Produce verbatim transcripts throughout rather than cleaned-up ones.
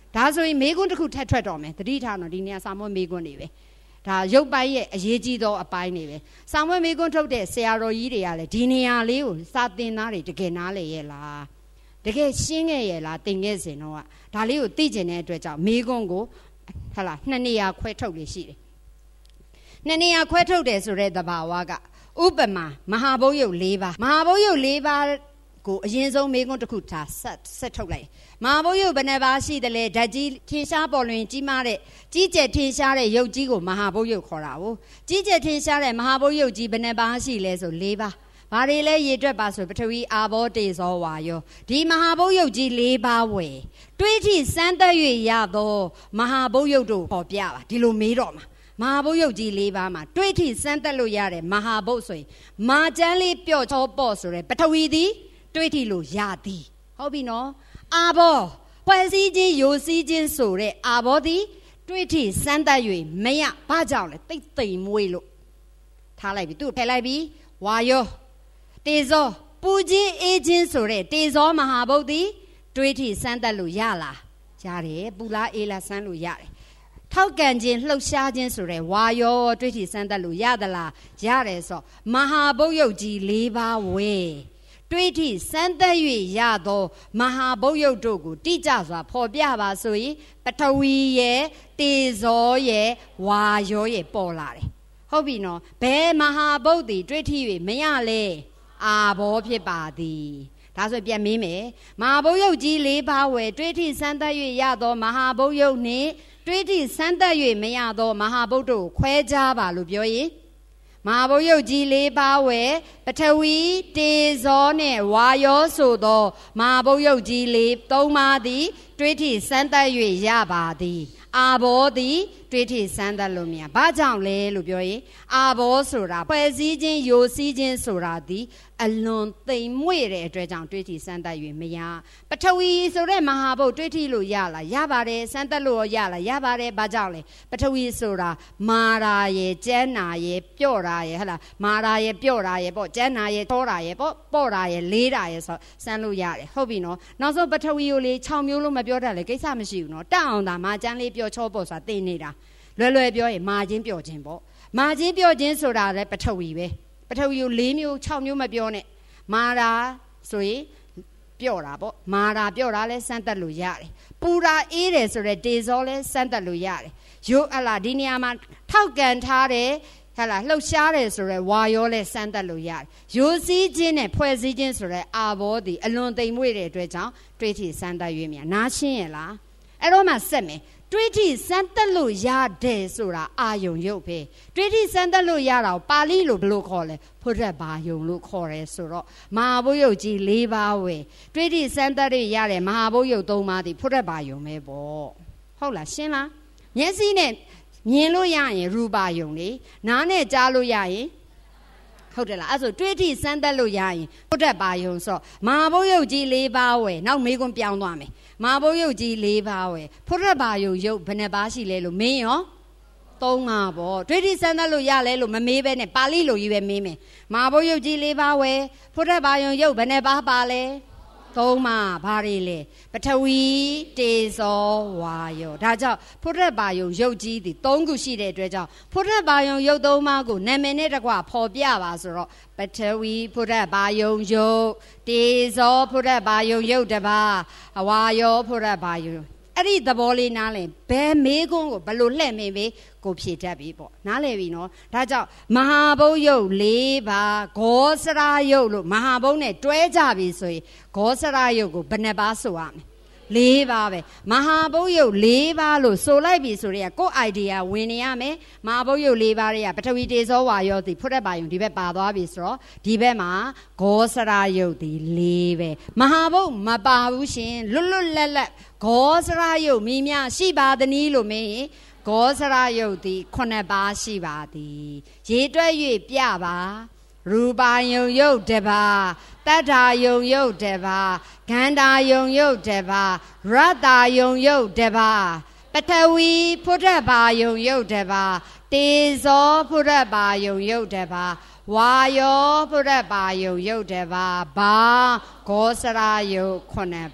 ဒါဆိုရင်မေကွန်းတစ်ခုထပ်ထွက်တော့မယ်တတိထားတော့ဒီနေရာစာမွေးမေကွန်းနေပဲဒါရုပ်ပိုင်းရဲ့အရေးကြီးသောအပိုင်းနေပဲစာမွေးမေကွန်းထုတ်တဲ့ဆရာတော်ကြီးတွေကလည်းဒီနေရာလေးကိုစာသင်သားတွေတကယ်နားလေရဲ့လားတကယ်ရှင်းခဲ့ရဲ့လားသင်ခဲ့စဉ်တော့ဒါလေးကိုသိကျင်တဲ့အတွက်ကြောင့်မေကွန်းကိုဟလာနှစ်နေရာခွဲထုတ်လေးရှိတယ်နှစ်နေရာခွဲထုတ်တယ်ဆိုတဲ့သဘာဝကဥပမာမဟာဘုတ်ရုပ်၄ပါးမဟာဘုတ်ရုပ်၄ပါးကိုအရင်ဆုံးမေကွန်းတစ်ခုထားဆက်ဆက်ထုတ်လိုက်မဟာဘုတ်ရုပ်ဘယ်နှပါးရှိတယ်လဲဓာတ်ကြီးထင်ရှားပေါ်လွင်ကြီးမားတဲ့ကြီးကျယ်ထင်ရှားတဲ့ရုပ်ကြီးကိုမဟာဘုတ်ရုပ်ခေါ်တာကိုကြီးကျယ်ထင်ရှားတဲ့မဟာဘုတ်ရုပ်ကြီးဘယ်နှပါးရှိလဲဆို၄ပါးဘာတွေလဲရေတွက်ပါဆိုပထဝီအာဘောတေဇောဝါယောဒီမဟာဘုတ်ရုပ်ကြီး၄ပါးဝယ်တွေးထိစမ်းသပ်၍ရသောမဟာဘုတ်ရုပ်တို့ပေါ်ပြပါဒီလိုမေးတော့မှာမဟာဘုတ်ရုပ်ကြီး၄ပါးမှာတွေးထိစမ်းသပ်လို့ရတဲ့မဟာဘုတ်ဆိုရင်မာကျန်းလေးပြော့ချောပေါ့ဆိုတဲ့ပထဝီသည်တွေးထိလို့ရသည်ဟုတ်ပြီနော်အာဘောဖွဲ့စည်းခြင်းယိုစီးခြင်းဆိုတဲ့အာဘောသည်တွေးထိစမ်းသပ်၍မရဘာကြောင့်လဲတိတ်တိမ်မွေးလို့ထားလိုက်ပြီသူ့ဖယ်လိုက်ပြီဝါယောတေဇောပူခြင်းအေးခြင်းဆိုတဲ့တေဇောမဟာဘုတ်သည်တွေးထိစမ်းသပ်လို့ရလားရတယ်ပူလားအေးလားစမ်းလို့ရတယ်ထောက်ကန်ခြင်းလှုပ်ရှားခြင်းဆိုတဲ့ဝါယောတွေးထိစမ်းသပ်လို့ရသလားရတယ်ဆိုမဟာဘုတ်ရုပ်ကြီး၄ပါးဝဲတွေးထိစမ်းသပ်၍ရသောမဟာဘုတ်ရုပ်တို့ကိုတိကျစွာဖော်ပြပါဆိုရင်ပထဝီရဲ့တေဇောရဲ့ဝါယောရဲ့ပေါ်လာတယ်ဟုတ်ပြီနော်ဘယ်မဟာဘုတ်သည်တွေးထိ၍မရလဲအာဘောဖြစ်ပါသည်ဒါဆိုပြန်မေးမယ်မဟာဘုတ်ရုပ်ကြီး၄ပါးဝယ်တွေးထိစမ်းသပ်၍ရသောမဟာဘုတ်ရုပ်နှင့်တွေးထိစမ်းသပ်၍မရသောမဟာဘုတ်တို့ခွဲခြားပါလို့ပြောရင်မဟာဘုတ်ရုပ်ကြီး၄ပါးဝယ်ပထဝီတေဇောနဲ့ဝါယောဆိုသောမဟာဘုတ်ရုပ်ကြီး၄သုံးပါးသည်တွေးထိစမ်းသပ်၍ရပါသည်အာဘောသည်တွေးထိစမ်းသပ်လို့မရဘာကြောင့်လဲလို့ပြောရင်အာဘောဆိုတာဖွဲ့စည်းခြင်းယိုစီးခြင်းဆိုတာသည်အလွန်သိမ်မွေ့တဲ့အတွက်ကြောင့်တွေးထိစမ်းသပ်၍မရပထဝီဆိုတဲ့မဟာဘုတ်တွေးထိလို့ရလားရပါတယ်စမ်းသပ်လို့ရလားရပါတယ်ဘာကြောင့်လဲပထဝီဆိုတာမာရာရဲ့ကျန်းနာရဲ့ပြော့တာရဲ့ဟဲ့လားမာရာရဲ့ပြော့တာရဲ့ပေါ့ကျန်းနာရဲ့ထောတာရဲ့ပေါ့ပေါ့တာရဲ့လေးတာရဲ့ဆိုစမ်းလို့ရတယ်ဟုတ်ပြီနော်နောက်ဆုံးပထဝီကိုလေ၆မျိုးလို့မပြောတတ်လေကိစ္စမရှိဘူးနော်တအောင်သာမာကျန်းလေးပြော့ချောပေါ့ဆိုတာသိနေတာလွယ်လွယ်ပြောရင်မာခြင်းပြော့ခြင်းပေါ့မာခြင်းပြော့ခြင်းဆိုတာလည်းပထဝီပဲပထဝီကို၄မျိုး၆မျိုးမပြောနဲ့မာရာဆိုရင်ပြော့တာပေါ့မာရာပြော့တာလဲစမ်းသက်လို့ရတယ်ပူရာအေးတယ်ဆိုတော့တေဇောလဲစမ်းသက်လို့ရတယ်ရိုးအလားဒီနေရာမှာထောက်ကန်ထားတယ်ဟလာလှုပ်ရှားတယ်ဆိုတော့ဝါရောလဲစမ်းသက်လို့ရတယ်ရိုးစည်းခြင်းနဲ့ဖွဲ့စည်းခြင်းဆိုတော့အာဘောသည်အလွန်သိမ်မွေ့တဲ့အတွက်ကြောင့်တွေးထိစမ်းသက်၍မြန်နားရှင်းရလားအဲ့တော့မှဆက်မယ်တွေးထိစမ်းသက်လို့ရတယ်ဆိုတာအာယုံရုပ်ပဲတွေးထိစမ်းသက်လို့ရတာကိုပါဠိလိုဘယ်လိုခေါ်လဲဖုဒ္ဓဘာယုံလို့ခေါ်တယ်ဆိုတော့မဟာဘုတ်ရုပ်ကြီး၄ပါးဝယ်တွေးထိစမ်းသက်ရရတယ်မဟာဘုတ်ရုပ်၃ပါးဒီဖုဒ္ဓဘာယုံပဲပေါ့ဟုတ်လားရှင်းလားမျက်စိနဲ့မြင်လို့ရရင်ရူပါယုံလေနားနဲ့ကြားလို့ရရင်ဟုတ်တယ်လားအဲ့ဆိုတွေးထိစမ်းသက်လို့ရရင်ဖုဒ္ဓဘာယုံဆိုမဟာဘုတ်ရုပ်ကြီး၄ပါးဝယ်နောက်မေးခွန်းပြောင်းသွားမယ်မဟာဘုတ်ရုပ်ကြီး၄ပါးဝယ်ဖုဒ္ဓဘာယုံရုပ်ဘယ်နှပါးရှိလဲလို့မင်းရောသုံးပါပေါ့တွေးထိစမ်းသပ်လို့ရလဲလို့မမေးပဲနဲ့ပါဠိလိုကြီးပဲမေးမယ်မဟာဘုတ်ရုပ်ကြီး၄ပါးဝယ်ဖုဒ္ဓဘာယုံရုပ်ဘယ်နှပါးပါလဲသုံးပါဘာတွေလဲပထဝီတေဇောဝါယောဒါကြောင့်ဖုဒ္ဓဘာယုံရုပ်ကြီးသည်၃ခုရှိတဲ့အတွက်ကြောင့်ဖုဒ္ဓဘာယုံရုပ်၃ပါးကိုနာမည်နဲ့တကွဖော်ပြပါဆိုတော့ပထဝီဖုဒ္ဓဘာယုံရုပ်တေဇောဖုဒ္ဓဘာယုံရုပ်တစ်ပါးဝါယောဖုဒ္ဓဘာယုံအဲ့ဒီသဘောလေးနားလည်ဘယ်မေးခွန်းကိုဘယ်လိုလှည့်မင်းပဲကိုဖြေတတ်ပြီပေါ့နားလည်ပြီနော်ဒါကြောင့်မဟာဘုတ်ရုပ်၄ပါးဂောစရာရုပ်လို့မဟာဘုတ်နဲ့တွဲကြပြီဆိုရင်ဂောစရာရုပ်ကိုဘယ်နှပါဆိုရမလဲ၄ပါးပဲမဟာဘုတ်ရုပ်၄ပါးလို့ဆိုလိုက်ပြီဆိုတော့ကိုယ့် idea ဝင်နေရမယ်မဟာဘုတ်ရုပ်၄ပါးတွေကပထဝီတေဇောဝါယောသည်ဖုဒ္ဓဘာယုံဒီဘက်ပါသွားပြီဆိုတော့ဒီဘက်မှာဂောစရာရုပ်သည်၄ပဲမဟာဘုတ်မပါဘူးရှင်လွတ်လွတ်လပ်လပ်ဂောစရာယုတ်မိများရှိပါသနည်းလို့မင်းဂောစရာယုတ်သည်ခုနှစ်ပါးရှိပါသည်ရေတွက်၍ပြပါရူပါယုံယုတ်တပါတတ္ထာယုံယုတ်တပါဂန္ဓာယုံယုတ်တပါရတ္တာယုံယုတ်တပါပထဝီဖုဒ္ဓဘာယုံယုတ်တပါတေဇောဖုဒ္ဓဘာယုံယုတ်တပါဝါယောဖုဒ္ဓဘာယုံယုတ်တပါဘာဂောစရာယုတ်ခုနှစ်ပါ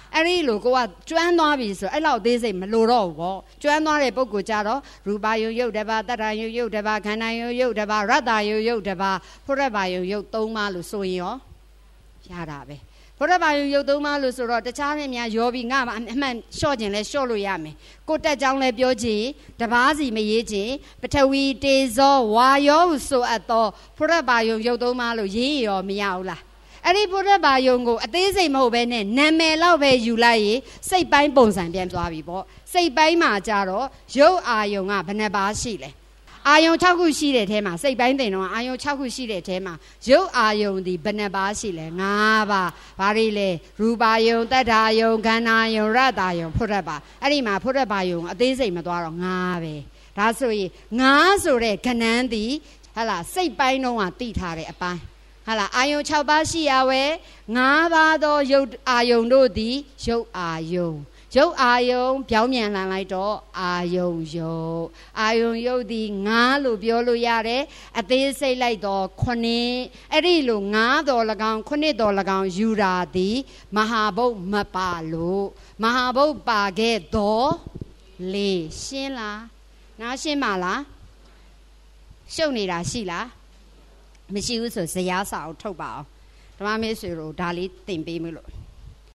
အဲ့ဒီလိုကိုကကျွမ်းသွားပြီဆိုအဲ့လောက်သေးစိတ်မလိုတော့ဘူးပေါ့ကျွမ်းသွားတဲ့ပုဂ္ဂိုလ်ကြတော့ရူပယုံယုတ်တစ်ပါးတတ္တယုံယုတ်တစ်ပါးခန္ဓာယုံယုတ်တစ်ပါးရတ္တယုံယုတ်တစ်ပါးဖုရဘာယုံယုတ်သုံးပါးလို့ဆိုရင်ရောရတာပဲဖုရဘာယုံယုတ်သုံးပါးလို့ဆိုတော့တခြားနဲ့များရောပြီးငါအမှန်လျှော့ခြင်းလဲလျှော့လို့ရမယ်ကိုတက်ကြောင်းလဲပြောခြင်းတပါးစီမရေးခြင်းပထဝီတေဇောဝါယောဟုဆိုအပ်သောဖုရဘာယုံယုတ်သုံးပါးလို့ရေးရောမရဘူးလားအဲ့ဒီဖုရဘာယုံကိုအသေးစိတ်မဟုတ်ဘဲနဲ့နာမည်လောက်ပဲယူလိုက်ရင်စိတ်ပိုင်းပုံစံပြန်သွားပြီပေါ့စိတ်ပိုင်းမှာကြတော့ရုပ်အာယုံကဘယ်နှပါးရှိလဲအာယုံ၆ခုရှိတဲ့ထဲမှာစိတ်ပိုင်းတင်တော့အာယုံ၆ခုရှိတဲ့ထဲမှာရုပ်အာယုံဒီဘယ်နှပါးရှိလဲ၅ပါးဘာတွေလဲရူပါယုံတတ္ထာယုံခန္ဓာယုံရတ္တာယုံဖုရဘာအဲ့ဒီမှာဖုရဘာယုံအသေးစိတ်မသွားတော့၅ပဲဒါဆိုရင်၅ဆိုတဲ့ကဏ္ဍသည်ဟာလားစိတ်ပိုင်းတော့ကတိထားတဲ့အပိုင်းဟာလားအာယုံ၆ပါးရှိရဝဲ၅ပါးသောရုပ်အာယုံတို့သည်ရုပ်အာယုံရုပ်အာယုံပြောင်းပြန်လှန်လိုက်တော့အာယုံရုပ်အာယုံရုပ်သည်ငါးလို့ပြောလို့ရတယ်အသေးစိတ်လိုက်တော့ခုနှစ်အဲ့ဒီလိုငါးတော်၎င်းခုနှစ်တော်၎င်းယူတာသည်မဟာဘုတ်မပါလို့မဟာဘုတ်ပါခဲ့တော့လေရှင်းလားနားရှင်းပါလားရှုပ်နေတာရှိလားမရှိဘူးဆိုဇယားစာအုပ်ထုတ်ပါအောင်ဓမ္မမေဆွေတို့ဒါလေးသင်ပေးမလို့